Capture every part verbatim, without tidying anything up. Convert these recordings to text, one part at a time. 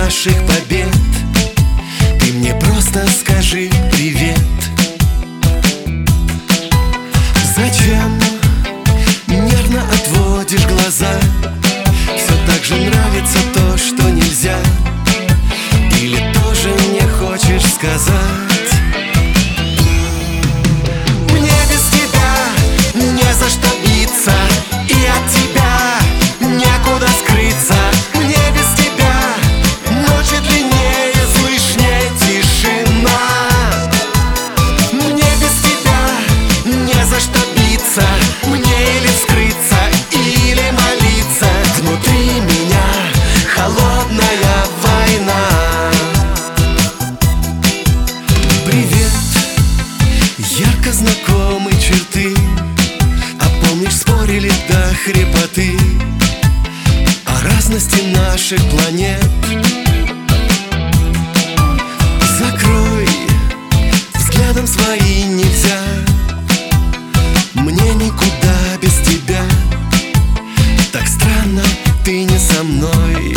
наших побед. Ты мне просто скажи привет. Зачем нервно отводишь глаза? Все так же нравится то, что нельзя. Или тоже не хочешь сказать? Мне без тебя не за что биться, и от тебя некуда скрыться. Мне без тебя ночи длиннее, слышнее тишина. Мне без тебя не за что биться, мне или скрыться, или молиться. Внутри меня холодная война. Привет, ярко знакомые черты. А помнишь, спорили до хрипоты о разности наших планет. Закрой взглядом свои нельзя. Мне никуда без тебя. Так странно, ты не со мной.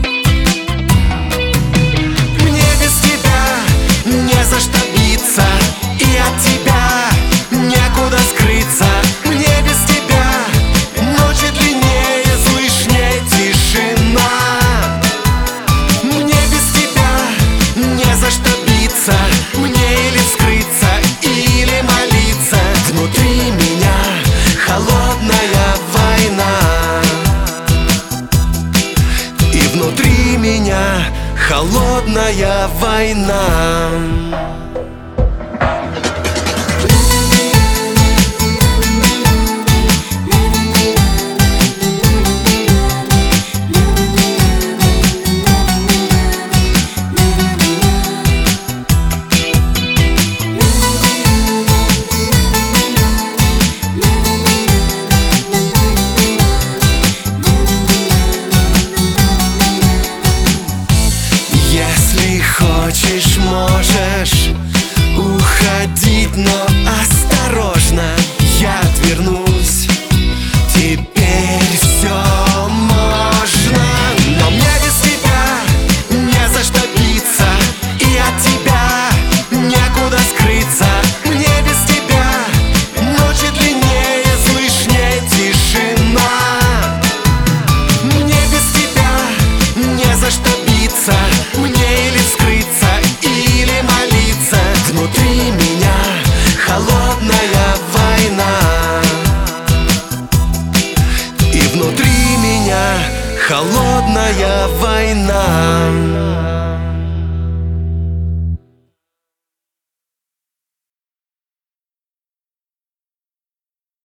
Мне без тебя не за что биться, и от тебя некуда скрыться. Мне без тебя ночи длиннее, слышнее тишина. Мне без тебя не за что биться, мне или скрыться, или молиться. Внутри меня холодная война. И внутри меня холодная война. Если хочешь, можешь уходить, но осторожно, я отвернусь. Теперь все можно. Но мне без тебя не за что биться, и от тебя некуда скрыться. Мне без тебя ночи длиннее, слышнее тишина. Мне без тебя не за что биться, мне или скрыться, или молиться. Внутри меня холодная война. И внутри меня холодная война.